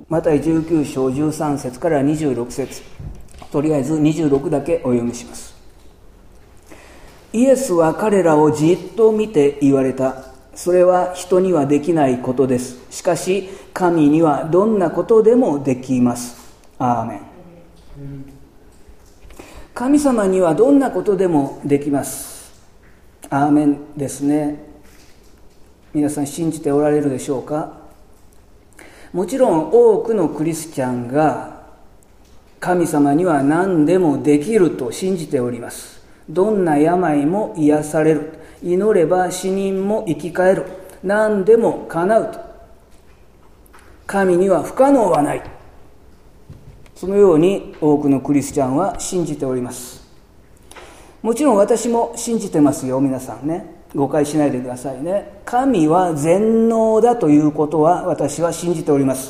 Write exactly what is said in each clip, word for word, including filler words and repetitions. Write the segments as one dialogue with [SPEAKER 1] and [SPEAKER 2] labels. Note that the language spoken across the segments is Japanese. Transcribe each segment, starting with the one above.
[SPEAKER 1] マタイじゅうきゅう章じゅうさん節からにじゅうろく節、とりあえずにじゅうろくだけお読みします。イエスは彼らをじっと見て言われた。それは人にはできないことです。しかし神にはどんなことでもできます。アーメン。神様にはどんなことでもできます。アーメンですね。皆さん信じておられるでしょうか。もちろん多くのクリスチャンが神様には何でもできると信じております。どんな病も癒される。祈れば死人も生き返る。何でも叶うと。神には不可能はない。そのように多くのクリスチャンは信じております。もちろん私も信じてますよ、皆さんね。誤解しないでくださいね。神は全能だということは私は信じております。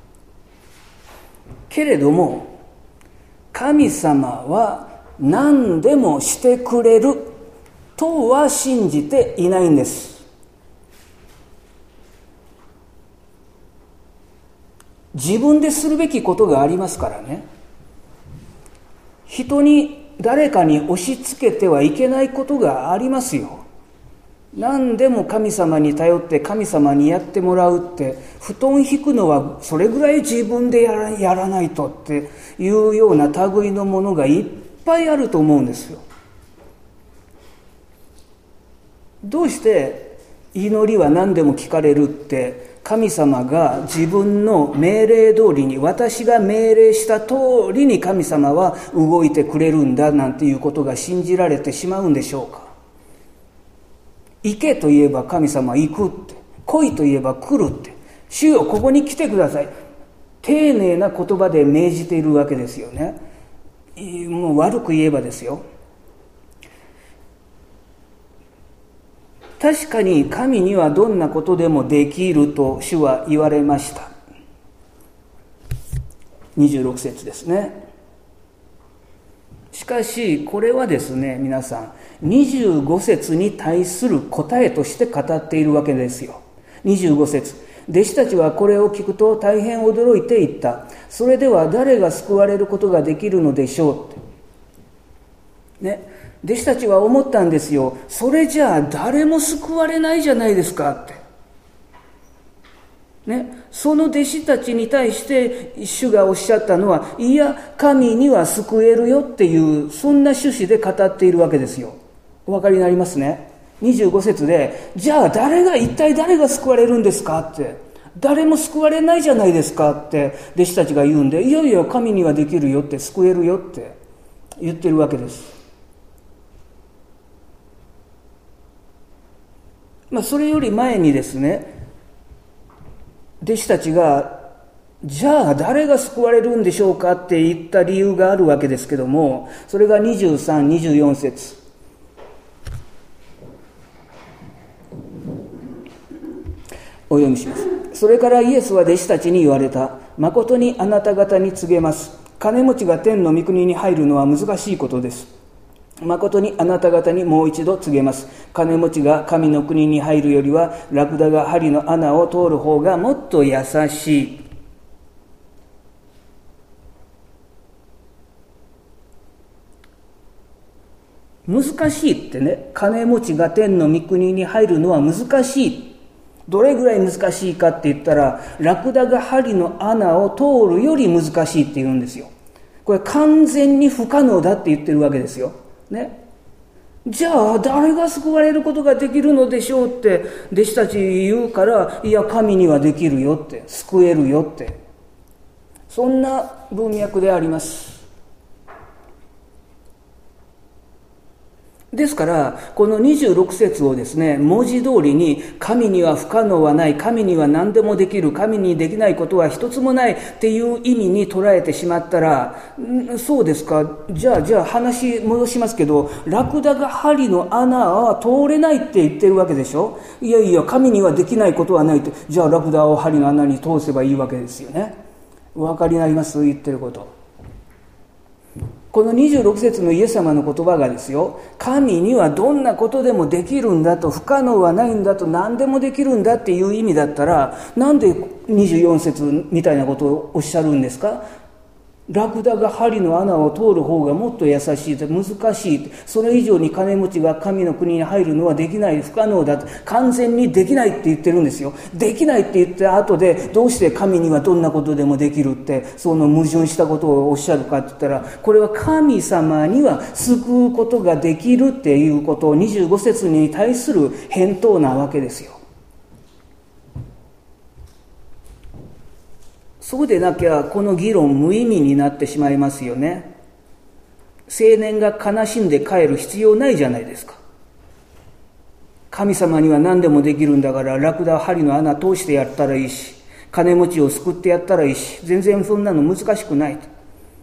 [SPEAKER 1] けれども、神様は何でもしてくれるとは信じていないんです。自分でするべきことがありますからね。人に誰かに押し付けてはいけないことがありますよ。何でも神様に頼って神様にやってもらうって、布団引くのはそれぐらい自分でやら、やらないとっていうような類のものがいっぱいあると思うんですよ。どうして祈りは何でも聞かれるって神様が自分の命令通りに、私が命令した通りに神様は動いてくれるんだなんていうことが信じられてしまうんでしょうか。行けと言えば神様は行くって、来いと言えば来るって、主よここに来てください、丁寧な言葉で命じているわけですよね。もう悪く言えばですよ。確かに神にはどんなことでもできると主は言われました。にじゅうろく節ですね。しかしこれはですね、皆さんにじゅうご節に対する答えとして語っているわけですよ。にじゅうご節、弟子たちはこれを聞くと大変驚いていった。それでは誰が救われることができるのでしょうって、ね、弟子たちは思ったんですよ。それじゃあ誰も救われないじゃないですかって、ね、その弟子たちに対して主がおっしゃったのは、いや神には救えるよっていう、そんな趣旨で語っているわけですよ。お分かりになりますね。にじゅうご節で、じゃあ誰が一体誰が救われるんですかって、誰も救われないじゃないですかって弟子たちが言うんで、いやいや神にはできるよって、救えるよって言ってるわけです。まあそれより前にですね、弟子たちがじゃあ誰が救われるんでしょうかって言った理由があるわけですけども、それがにじゅうさん、にじゅうよん節、お読みします。それからイエスは弟子たちに言われた。誠にあなた方に告げます。金持ちが天の御国に入るのは難しいことです。誠にあなた方にもう一度告げます。金持ちが神の国に入るよりは、ラクダが針の穴を通る方がもっと優しい。難しいってね、金持ちが天の御国に入るのは難しい。どれぐらい難しいかって言ったら、ラクダが針の穴を通るより難しいって言うんですよ。これ完全に不可能だって言ってるわけですよ。ね。じゃあ誰が救われることができるのでしょうって弟子たち言うから、いや神にはできるよって、救えるよって、そんな文脈であります。ですからこのにじゅうろく節をですね、文字通りに神には不可能はない、神には何でもできる、神にできないことは一つもないっていう意味に捉えてしまったら、そうですか、じゃあじゃあ話戻しますけど、ラクダが針の穴は通れないって言ってるわけでしょ。いやいや神にはできないことはないって、じゃあラクダを針の穴に通せばいいわけですよね。お分かりになります？言ってること。 このにじゅうろく節のイエス様の言葉がですよ、神にはどんなことでもできるんだと、不可能はないんだと、何でもできるんだっていう意味だったら、なんでにじゅうよん節みたいなことをおっしゃるんですか？ラクダが針の穴を通る方がもっと優しいって、難しいって、それ以上に金持ちが神の国に入るのはできない、不可能だって、完全にできないって言ってるんですよ。できないって言った後で、どうして神にはどんなことでもできるって、その矛盾したことをおっしゃるかって言ったら、これは神様には救うことができるっていうことをにじゅうご節に対する返答なわけですよ。そうでなきゃこの議論無意味になってしまいますよね。青年が悲しんで帰る必要ないじゃないですか。神様には何でもできるんだから、ラクダ針の穴通してやったらいいし、金持ちを救ってやったらいいし、全然そんなの難しくないと。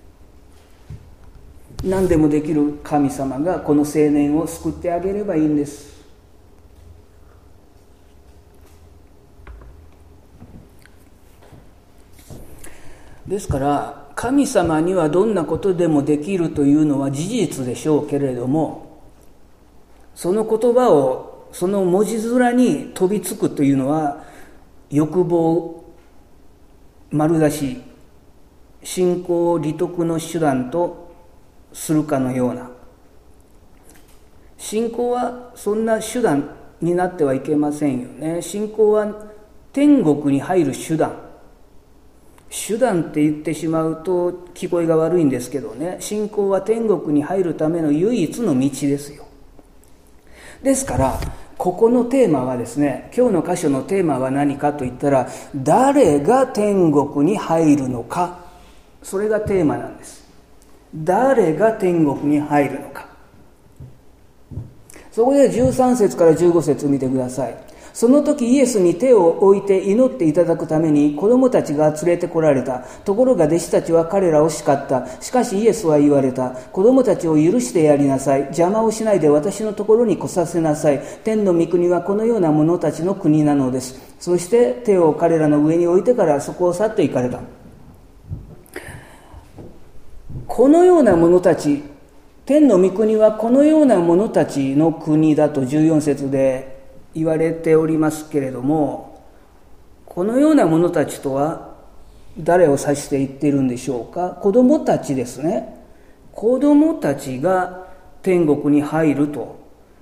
[SPEAKER 1] 何でもできる神様がこの青年を救ってあげればいいんです。ですから神様にはどんなことでもできるというのは事実でしょうけれども、その言葉をその文字面に飛びつくというのは欲望丸出し、信仰を利得の手段とするかのような、信仰はそんな手段になってはいけませんよね。信仰は天国に入る手段、手段って言ってしまうと聞こえが悪いんですけどね、信仰は天国に入るための唯一の道ですよ。ですからここのテーマはですね、今日の箇所のテーマは何かといったら、誰が天国に入るのか、それがテーマなんです。誰が天国に入るのか。そこでじゅうさん節からじゅうご節見てください。その時イエスに手を置いて祈っていただくために子供たちが連れてこられた。ところが弟子たちは彼らを叱った。しかしイエスは言われた。子供たちを許してやりなさい。邪魔をしないで私のところに来させなさい。天の御国はこのような者たちの国なのです。そして手を彼らの上に置いてからそこを去って行かれた。このような者たち、天の御国はこのような者たちの国だとじゅうよん節で言われておりますけれども、このような者たちとは誰を指して言っているんでしょうか。子供たちですね。子供たちが天国に入ると。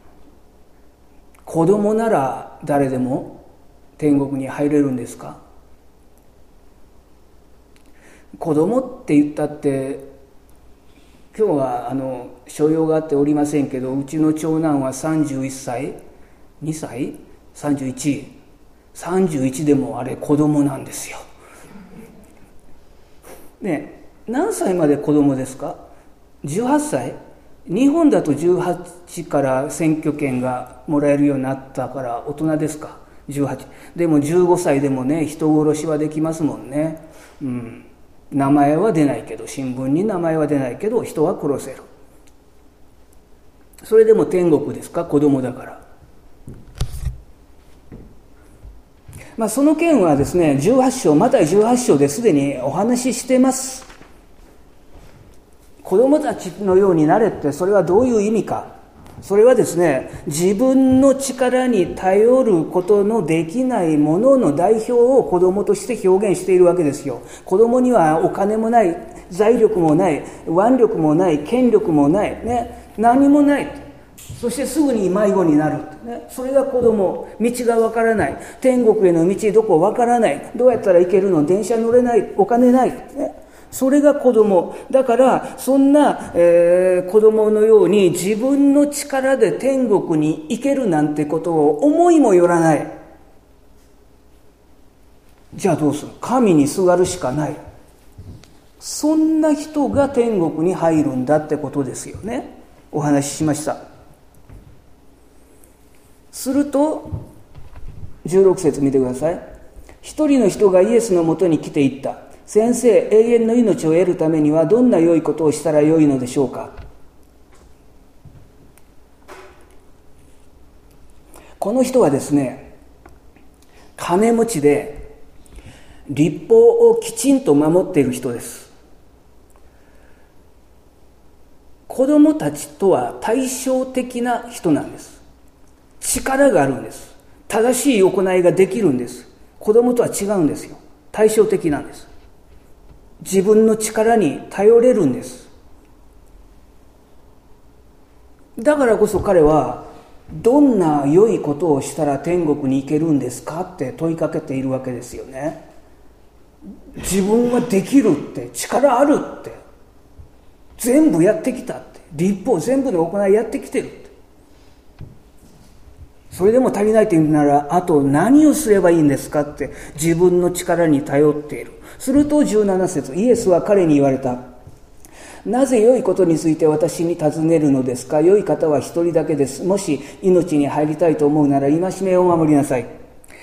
[SPEAKER 1] 子供なら誰でも天国に入れるんですか。子供って言ったって、今日はあの所用があっておりませんけど、うちの長男はさんじゅういっさい、にさい、さんじゅういち、さんじゅういちでもあれ子供なんですよ。ねえ、何歳まで子供ですか？じゅうはっさい？日本だとじゅうはちから選挙権がもらえるようになったから大人ですか？じゅうはち。でもじゅうごさいでもね、人殺しはできますもんね。うん。名前は出ないけど、新聞に名前は出ないけど人は殺せる。それでも天国ですか？子供だから。まあ、その件はですね、じゅうはち章、マタイじゅうはち章ですでにお話ししてます。子供たちのようになれって、それはどういう意味か。それはですね、自分の力に頼ることのできないものの代表を子供として表現しているわけですよ。子供にはお金もない、財力もない、腕力もない、権力もない、ね、何もない。そしてすぐに迷子になる、ね、それが子供。道がわからない、天国への道どこわからない、どうやったら行けるの、電車乗れない、お金ない、ね、それが子供だから、そんな、えー、子供のように自分の力で天国に行けるなんてことを思いもよらない。じゃあどうする？神にすがるしかない。そんな人が天国に入るんだってことですよね。お話ししました。するとじゅうろく節見てください。一人の人がイエスのもとに来て言った。先生、永遠の命を得るためにはどんな良いことをしたら良いのでしょうか。この人はですね、金持ちで律法をきちんと守っている人です。 子供たちとは対照的な人なんです。力があるんです。正しい行いができるんです。子供とは違うんですよ。対照的なんです。自分の力に頼れるんです。だからこそ彼は、どんな良いことをしたら天国に行けるんですかって問いかけているわけですよね。自分はできるって、力あるって、全部やってきたって、立法全部の行いやってきてるって、それでも足りないというなら、あと何をすればいいんですかって自分の力に頼っている。するとじゅうなな節、イエスは彼に言われた。なぜ良いことについて私に尋ねるのですか。良い方は一人だけです。もし命に入りたいと思うなら戒めを守りなさい。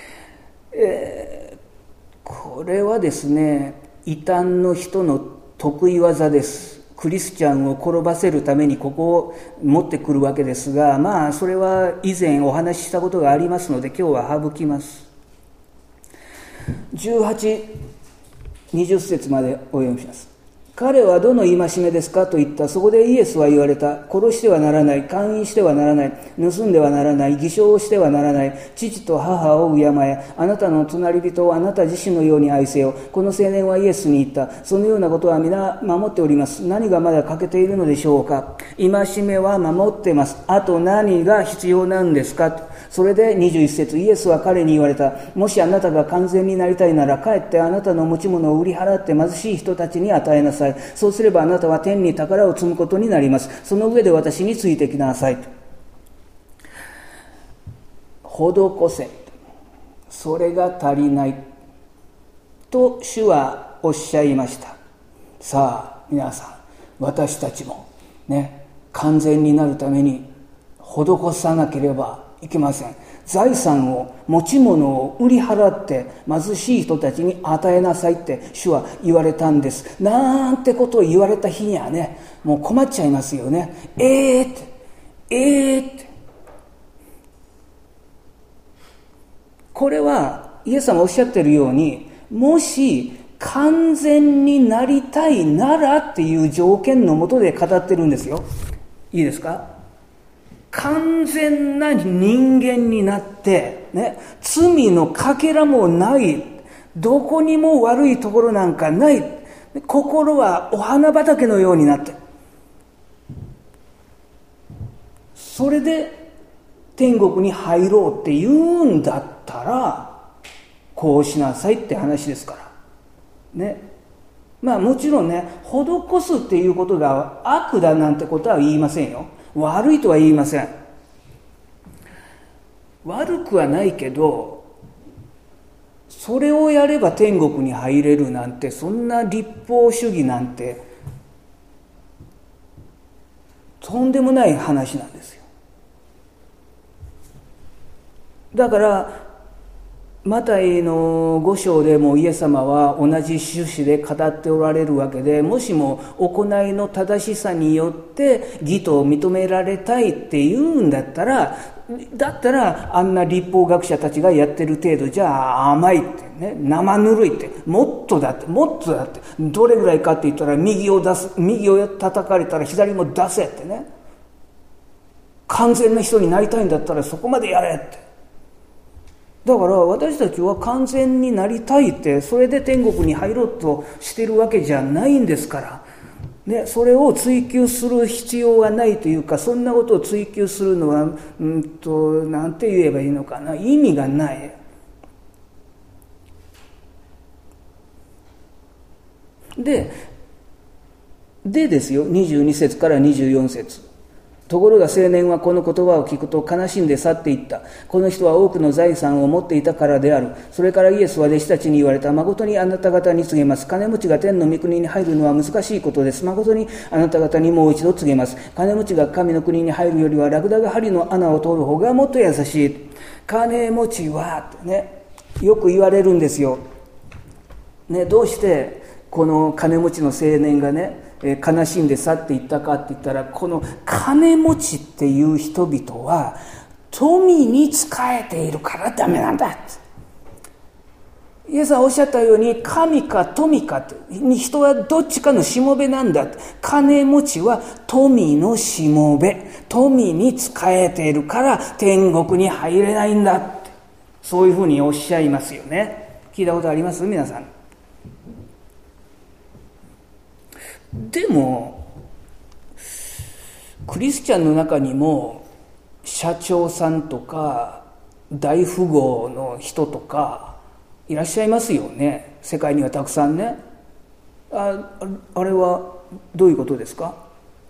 [SPEAKER 1] えー、これはですね、異端の人の得意技です。クリスチャンを転ばせるためにここを持ってくるわけですが、まあそれは以前お話ししたことがありますので今日は省きます。じゅうはち、にじゅう節までお読みします。彼はどの戒めですかと言った。そこでイエスは言われた。殺してはならない、姦淫してはならない、盗んではならない、偽証をしてはならない、父と母を敬え、あなたの隣人をあなた自身のように愛せよ。この青年はイエスに言った。そのようなことは皆守っております。何がまだ欠けているのでしょうか。戒めは守ってます。あと何が必要なんですか。それでにじゅういっ節、イエスは彼に言われた。もしあなたが完全になりたいなら、帰ってあなたの持ち物を売り払って貧しい人たちに与えなさい。そうすればあなたは天に宝を積むことになります。その上で私についてきなさい。施せ。それが足りない。と主はおっしゃいました。さあ皆さん、私たちもね、完全になるために施さなければいけません。財産を、持ち物を売り払って貧しい人たちに与えなさいって主は言われたんです。なんてことを言われた日にはね、もう困っちゃいますよね。えーってえーってこれはイエス様おっしゃってるように、もし完全になりたいならっていう条件のもとで語ってるんですよ。いいですか。完全な人間になって、ね、罪のかけらもない、どこにも悪いところなんかない、心はお花畑のようになって、それで天国に入ろうって言うんだったら、こうしなさいって話ですからね。まあもちろんね、施すっていうことが悪だなんてことは言いませんよ。悪いとは言いません。悪くはないけど、それをやれば天国に入れるなんて、そんな立法主義なんてとんでもない話なんですよ。だからマタイのご章でもイエス様は同じ趣旨で語っておられるわけで、もしも行いの正しさによって義と認められたいっていうんだったら、だったらあんな立法学者たちがやってる程度じゃあ甘いってね、生ぬるいって、もっとだってもっとだって、どれぐらいかって言ったら右を出す、右を叩かれたら左も出せってね、完全な人になりたいんだったらそこまでやれって。だから私たちは完全になりたいって、それで天国に入ろうとしてるわけじゃないんですから、ね、それを追求する必要がないというか、そんなことを追求するのは、うんと、なんて言えばいいのかな、意味がない。で、でですよ、にじゅうに節からにじゅうよん節。ところが青年はこの言葉を聞くと悲しんで去っていった。この人は多くの財産を持っていたからである。それからイエスは弟子たちに言われた。誠にあなた方に告げます。金持ちが天の御国に入るのは難しいことです。誠にあなた方にもう一度告げます。金持ちが神の国に入るよりはラクダが針の穴を通る方がもっと優しい。金持ちは、ね、よく言われるんですよ。ね、どうしてこの金持ちの青年がね、悲しんで去っていったかって言ったら、この金持ちっていう人々は富に仕えているからダメなんだって。 イエスはおっしゃったように、神か富かと、人はどっちかのしもべなんだ。金持ちは富のしもべ、富に仕えているから天国に入れないんだって、そういうふうにおっしゃいますよね。聞いたことあります皆さん。でもクリスチャンの中にも社長さんとか大富豪の人とかいらっしゃいますよね。世界にはたくさんね。あ、あれはどういうことですか？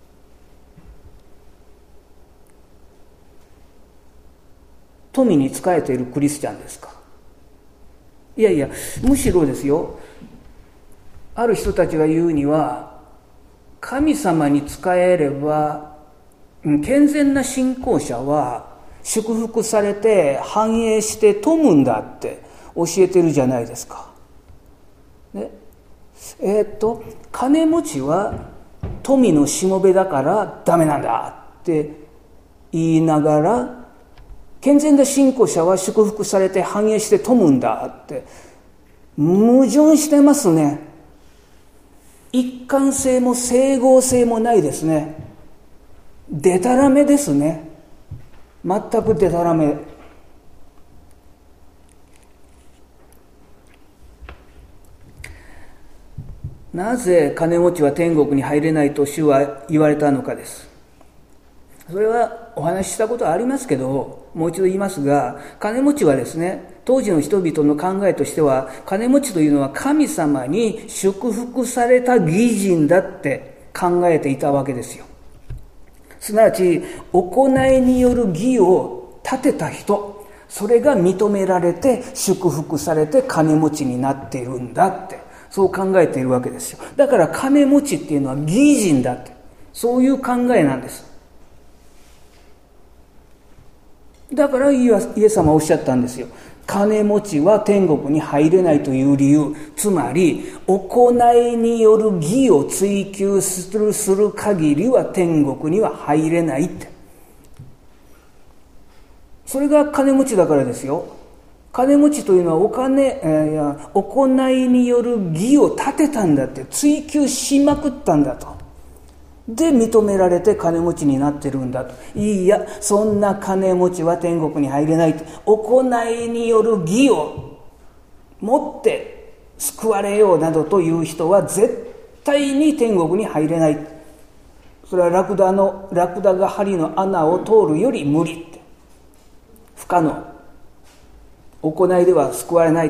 [SPEAKER 1] 富に仕えているクリスチャンですか？いやいや、むしろですよ、ある人たちが言うには、神様に仕えれば健全な信仰者は祝福されて繁栄して富むんだって教えてるじゃないですか。ね、えー、っと金持ちは富のしもべだからダメなんだって言いながら、健全な信仰者は祝福されて繁栄して富むんだって、矛盾してますね。一貫性も整合性もないですね。でたらめですね。全くでたらめ。なぜ金持ちは天国に入れないと主は言われたのかです。それはお話ししたことはありますけど、もう一度言いますが、金持ちはですね、当時の人々の考えとしては、金持ちというのは神様に祝福された義人だって考えていたわけですよ。すなわち行いによる義を立てた人、それが認められて祝福されて金持ちになっているんだって、そう考えているわけですよ。だから金持ちっていうのは義人だって、そういう考えなんです。だからイエス様はおっしゃったんですよ。金持ちは天国に入れないという理由、つまり行いによる義を追求するする限りは天国には入れないって。それが金持ちだからですよ。金持ちというのはお金、えー、いや行いによる義を立てたんだって、追求しまくったんだと。で認められて金持ちになってるんだと。いいや、そんな金持ちは天国に入れないと。行いによる義を持って救われようなどという人は絶対に天国に入れない。それはラクダのラクダが針の穴を通るより無理って、不可能。行いでは救われない、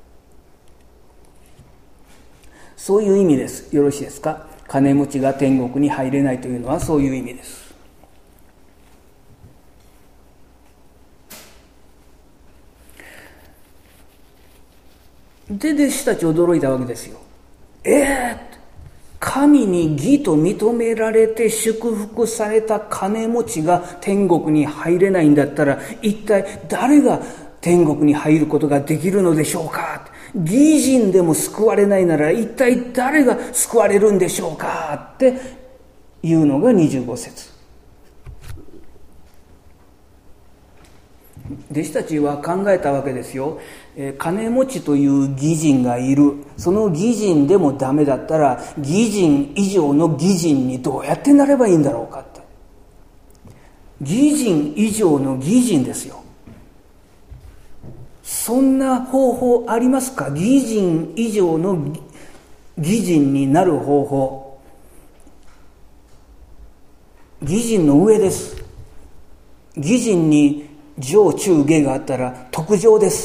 [SPEAKER 1] そういう意味です。よろしいですか？金持ちが天国に入れないというのはそういう意味です。で弟子たち驚いたわけですよ。えー、神に義と認められて祝福された金持ちが天国に入れないんだったら、一体誰が天国に入ることができるのでしょうか。義人でも救われないなら一体誰が救われるんでしょうかっていうのがにじゅうご節。弟子たちは考えたわけですよ。えー、金持ちという義人がいる。その義人でもダメだったら義人以上の義人にどうやってなればいいんだろうかって。義人以上の義人ですよ。そんな方法ありますか？義人以上の義人になる方法。義人の上です。義人に上中下があったら特上です。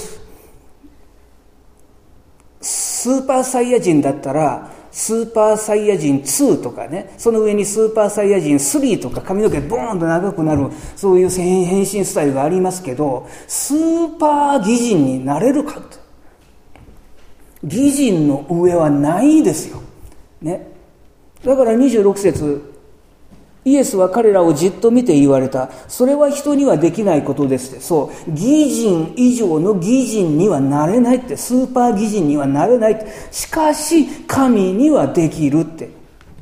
[SPEAKER 1] スーパーサイヤ人だったらスーパーサイヤ人ツーとかね、その上にスーパーサイヤ人スリーとか髪の毛ボーンと長くなる、そういう変身スタイルがありますけど、スーパー義人になれるかって。義人の上はないですよ、ね、だからにじゅうろく節、イエスは彼らをじっと見て言われた。それは人にはできないことですって。そう、義人以上の義人にはなれないって、スーパー義人にはなれないって。しかし神にはできるって。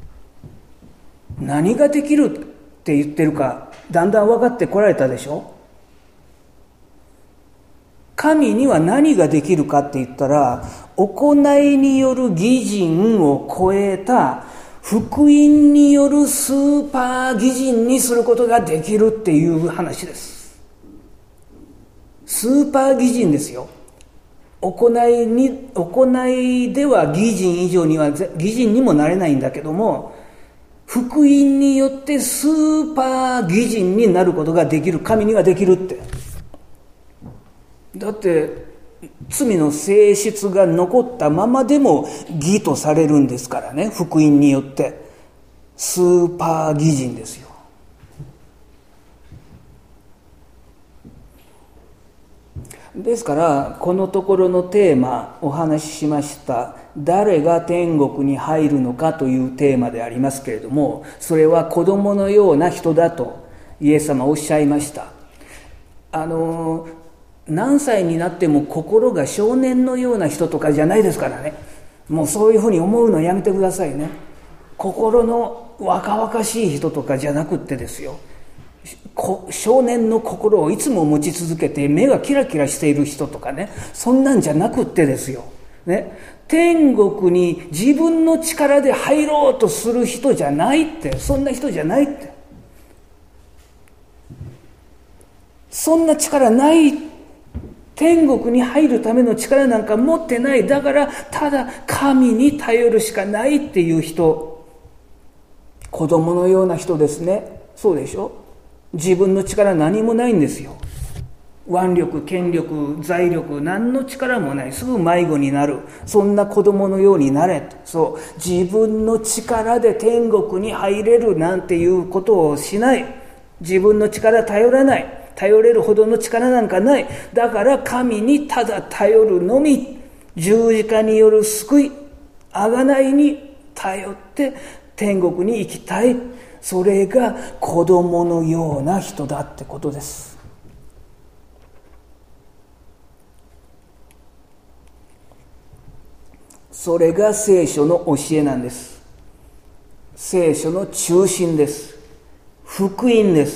[SPEAKER 1] 何ができるって言ってるかだんだん分かってこられたでしょ。 神には何ができるかって言ったら、行いによる義人を超えた福音によるスーパー義人にすることができるっていう話です。スーパー義人ですよ。行いに、行いでは義人以上には義人にもなれないんだけども、福音によってスーパー義人になることができる。神にはできるって。だって罪の性質が残ったままでも義とされるんですからね。福音によってスーパー義人ですよ。ですからこのところのテーマお話ししました誰が天国に入るのかというテーマでありますけれども、それは子供のような人だとイエス様おっしゃいました。あの何歳になっても心が少年のような人とかじゃないですからね。もうそういうふうに思うのやめてくださいね。心の若々しい人とかじゃなくってですよ、少年の心をいつも持ち続けて目がキラキラしている人とかね、そんなんじゃなくってですよ、ね、天国に自分の力で入ろうとする人じゃないって、そんな人じゃないって、そんな力ない。天国に入るための力なんか持ってない。だからただ神に頼るしかないっていう人、子供のような人ですね。そうでしょ。自分の力何もないんですよ。腕力、権力、財力、何の力もない。すぐ迷子になる。そんな子供のようになれ。そう、自分の力で天国に入れるなんていうことをしない。自分の力頼らない。頼れるほどの力なんかない。だから神にただ頼るのみ。十字架による救い、贖いに頼って天国に行きたい。それが子供のような人だってことです。それが聖書の教えなんです。聖書の中心です。福音です。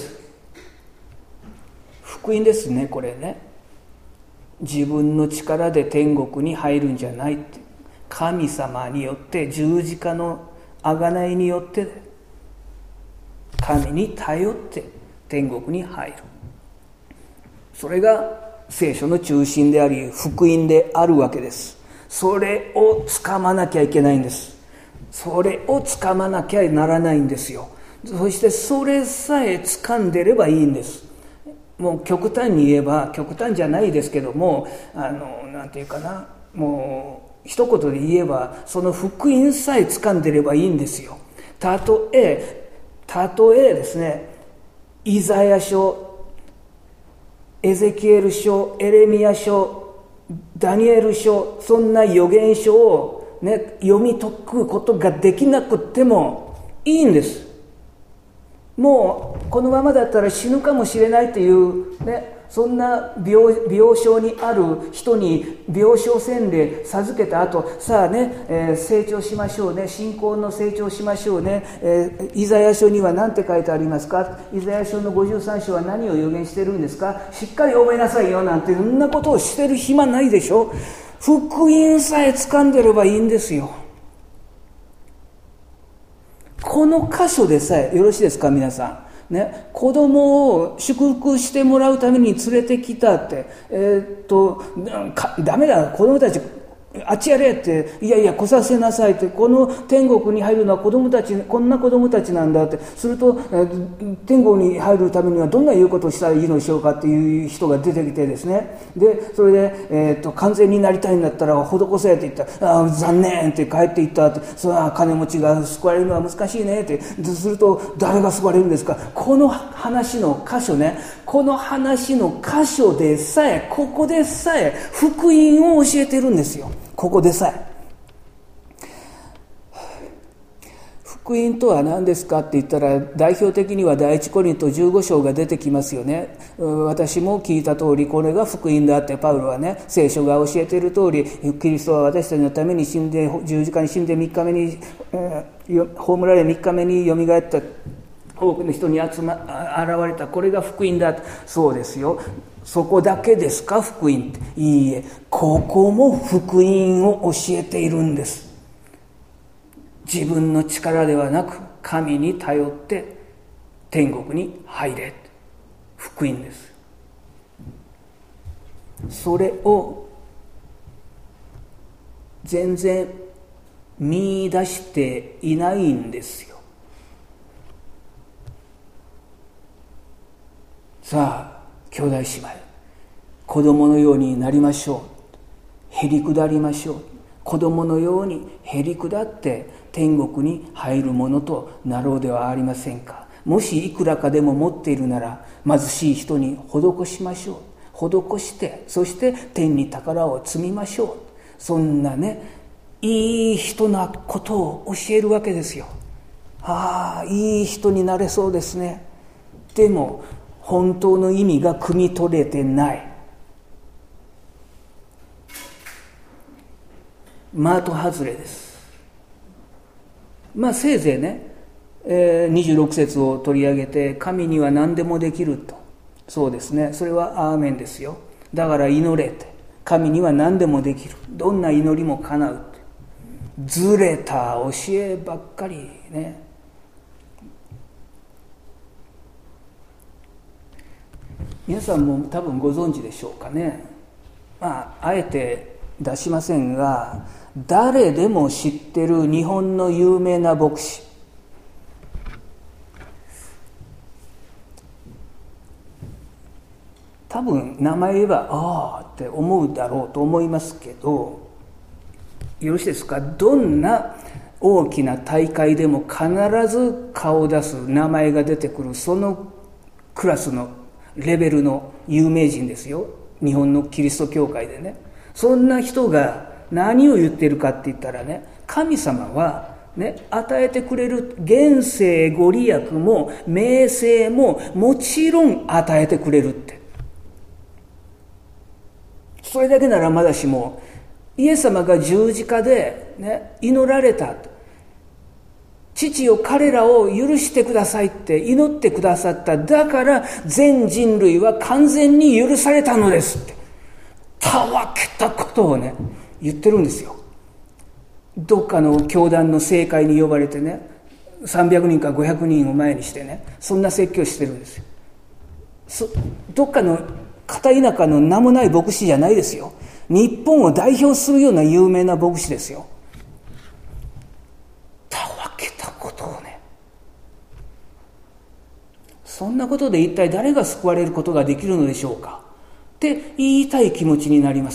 [SPEAKER 1] 福音ですね、これね。自分の力で天国に入るんじゃないって、神様によって十字架の贖いによって神に頼って天国に入る。それが聖書の中心であり福音であるわけです。それをつかまなきゃいけないんです。それをつかまなきゃならないんですよ。そしてそれさえ掴んでればいいんです。もう極端に言えば、極端じゃないですけども、あのなんていうかな、もう一言で言えばその福音さえ掴んでればいいんですよ。たとえたとえですね、イザヤ書、エゼキエル書、エレミヤ書、ダニエル書、そんな預言書を、ね、読み解くことができなくてもいいんです。もうこのままだったら死ぬかもしれないという、ね、そんな 病, 病床にある人に病床洗礼授けた後、さあね、えー、成長しましょうね、信仰の成長しましょうね、えー、イザヤ書には何て書いてありますか、イザヤ書のごじゅうさん章は何を予言してるんですか、しっかり覚えなさいよなんて、そんなことをしてる暇ないでしょ。福音さえ掴んでればいいんですよ。この箇所でさえよろしいですか、皆さん、ね、子供を祝福してもらうために連れてきたって、えー、っとダメだ、子供たちあっちやれって、いやいや来させなさいって、この天国に入るのは子供たち、こんな子供たちなんだって、すると、えー、天国に入るためにはどんな言うことをしたらいいのでしょうかっていう人が出てきてですね、でそれで、えー、っと完全になりたいんだったら施せって言ったら、あ残念って帰っていったって、それは金持ちが救われるのは難しいねって、すると誰が救われるんですか。この話の箇所ね、この話の箇所でさえ、ここでさえ福音を教えてるんですよ。ここでさえ。福音とは何ですかって言ったら、代表的には第一コリントじゅうご章が出てきますよね。私も聞いた通り、これが福音であって、パウロはね、聖書が教えている通り、キリストは私たちのために死んで、十字架に死んでみっかめに、えー、葬られみっかめによみがえった、多くの人に集ま現れた、これが福音だ。そうですよ。 そこだけですか福音って。いいえ、ここも福音を教えているんです。自分の力ではなく神に頼って天国に入れ、福音です。それを全然見出していないんですよ。さあ兄弟姉妹、子供のようになりましょう。へりくだりましょう。子供のようにへりくだって天国に入るものとなろうではありませんか。もしいくらかでも持っているなら貧しい人に施しましょう。施して、そして天に宝を積みましょう。そんなね、いい人なことを教えるわけですよ。ああ、いい人になれそうですね。でも本当の意味が汲み取れてない。的外れです。まあせいぜいね、えー、にじゅうろく節を取り上げて、神には何でもできると。そうですね、それはアーメンですよ。だから祈れて、神には何でもできる、どんな祈りも叶うって。ずれた教えばっかりね。皆さんも多分ご存知でしょうかね。まああえて出しませんが、誰でも知ってる日本の有名な牧師、多分名前言えばああって思うだろうと思いますけど、よろしいですか。どんな大きな大会でも必ず顔を出す、名前が出てくる、そのクラスのレベルの有名人ですよ。日本のキリスト教会でね。そんな人が何を言っているかって言ったらね、神様はね、与えてくれる現世ご利益も名声ももちろん与えてくれるって。それだけならまだしも、イエス様が十字架で、ね、祈られた。父よ、彼らを許してくださいって祈ってくださった。だから全人類は完全に許されたのですって。たわけたことをね、言ってるんですよ。どっかの教団の正会に呼ばれてね、さんびゃくにんかごひゃくにんを前にしてね、そんな説教してるんですよ。そどっかの片田舎の名もない牧師じゃないですよ。日本を代表するような有名な牧師ですよ。たわけたことをね。そんなことで一体誰が救われることができるのでしょうかって言いたい気持ちになります。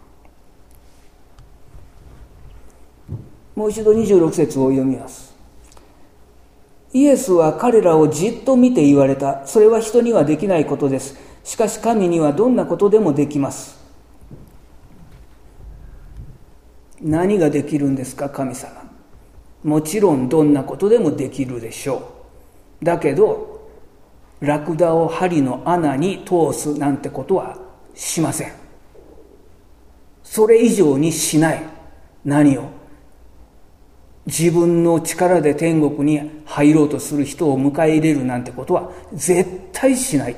[SPEAKER 1] もう一度にじゅうろく節を読みます。イエスは彼らをじっと見て言われた。それは人にはできないことです。しかし神にはどんなことでもできます。何ができるんですか、神様。もちろんどんなことでもできるでしょう。だけどラクダを針の穴に通すなんてことはしません。それ以上にしない。何を？自分の力で天国に入ろうとする人を迎え入れるなんてことは絶対しないって。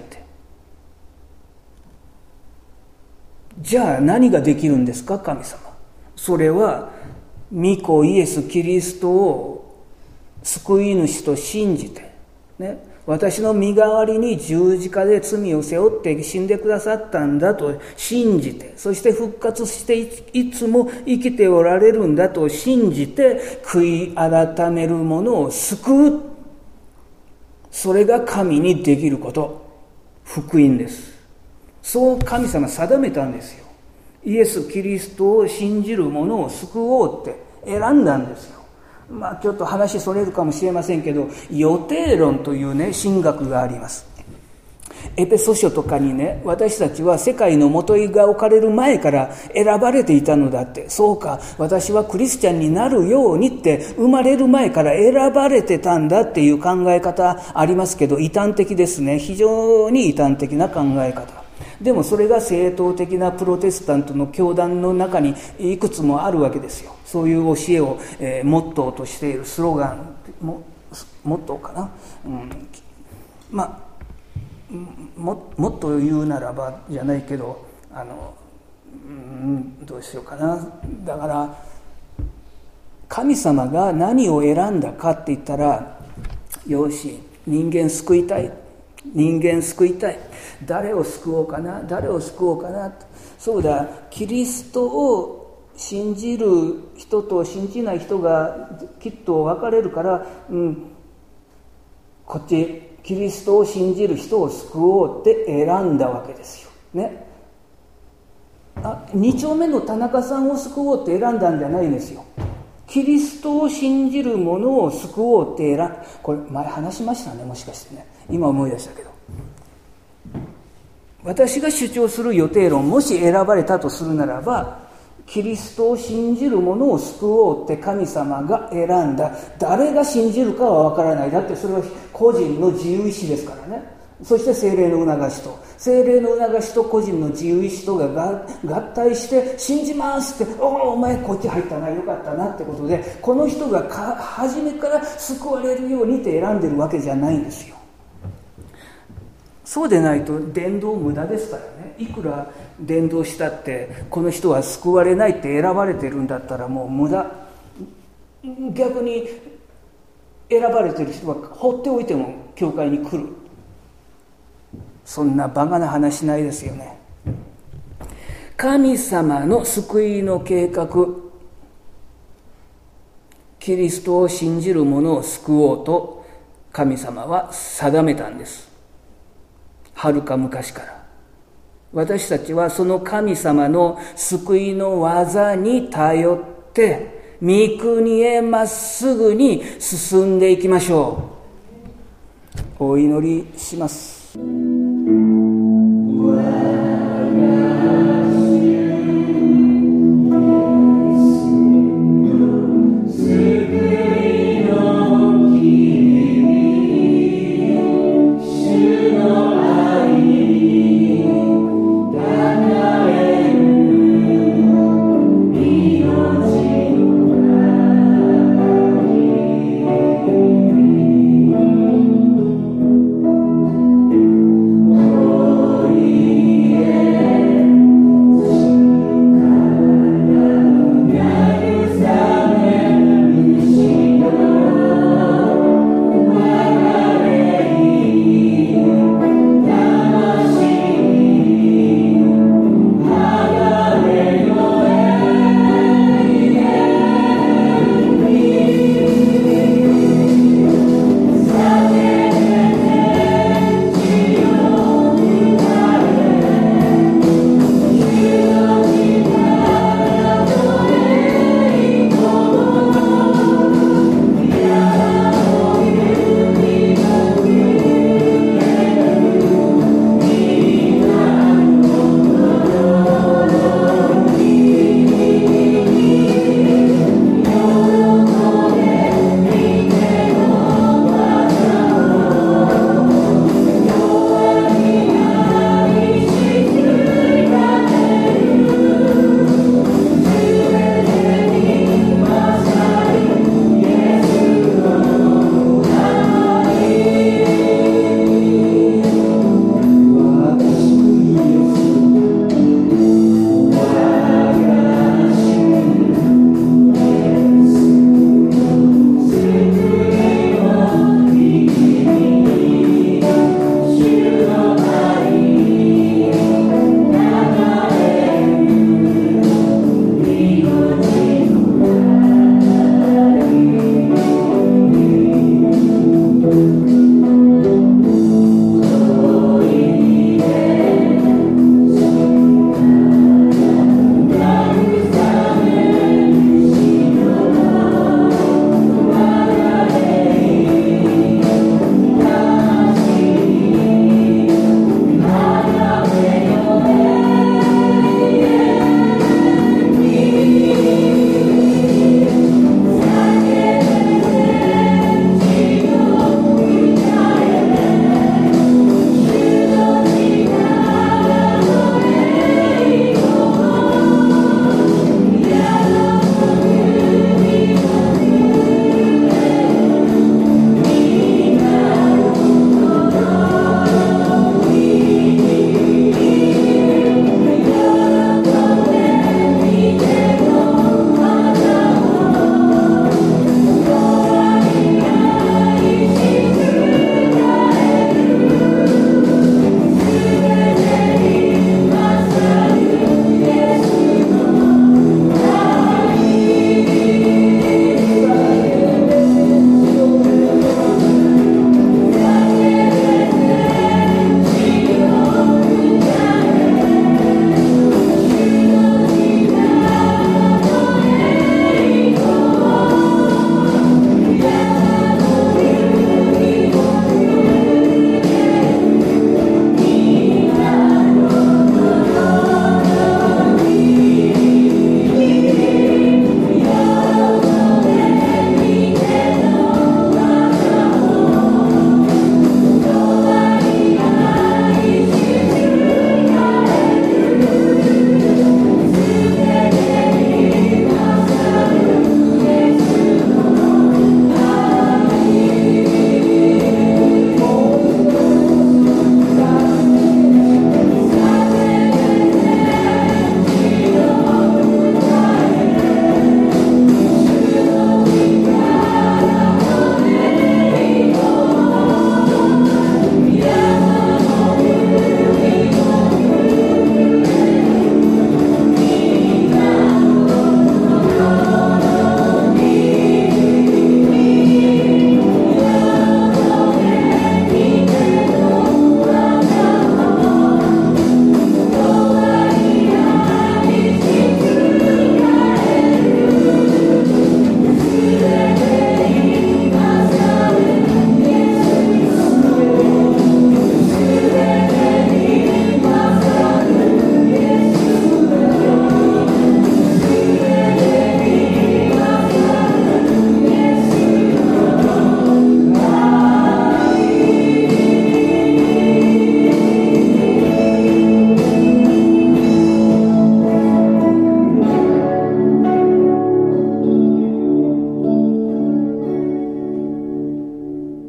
[SPEAKER 1] じゃあ何ができるんですか、神様。それは御子イエス・キリストを救い主と信じてね、私の身代わりに十字架で罪を背負って死んでくださったんだと信じて、そして復活していつも生きておられるんだと信じて、悔い改める者を救う。それが神にできること、福音です。そう神様定めたんですよ。イエス・キリストを信じる者を救おうって選んだんですよ。まあちょっと話それるかもしれませんけど、予定論というね、神学があります。エペソ書とかにね、私たちは世界の元井が置かれる前から選ばれていたのだって。そうか、私はクリスチャンになるようにって生まれる前から選ばれてたんだっていう考え方ありますけど、異端的ですね。非常に異端的な考え方。でもそれが正統的なプロテスタントの教団の中にいくつもあるわけですよ。そういう教えを、えー、モットーとしているスローガン、モ、モットーかな、うん、まあも, もっと言うならばじゃないけどあの、うん、どうしようかな。だから神様が何を選んだかって言ったら、よし人間救いたい人間救いたい誰を救おうかな誰を救おうかなと。そうだ、キリストを信じる人と信じない人がきっと分かれるから、うん、こっちキリストを信じる人を救おうって選んだわけですよね。あ、に丁目の田中さんを救おうって選んだんじゃないんですよ。キリストを信じる者を救おうって選ん、これ前話しましたね、もしかしてね。今思い出したけど、私が主張する予定論、もし選ばれたとするならば、キリストを信じる者を救おうって神様が選んだ。誰が信じるかは分からない。だってそれは個人の自由意志ですからね。そして聖霊の促しと聖霊の促しと個人の自由意志とが合体して信じますって、おおお前こっち入ったなよかったなってことで、この人がか初めから救われるようにって選んでるわけじゃないんですよ。そうでないと伝道無駄ですからね。いくら伝道したってこの人は救われないって選ばれてるんだったらもう無駄。逆に選ばれてる人は放っておいても教会に来る。そんなバカな話ないですよね。神様の救いの計画、キリストを信じる者を救おうと神様は定めたんです。はるか昔から。私たちはその神様の救いの技に頼って御国へまっすぐに進んでいきましょう。お祈りします。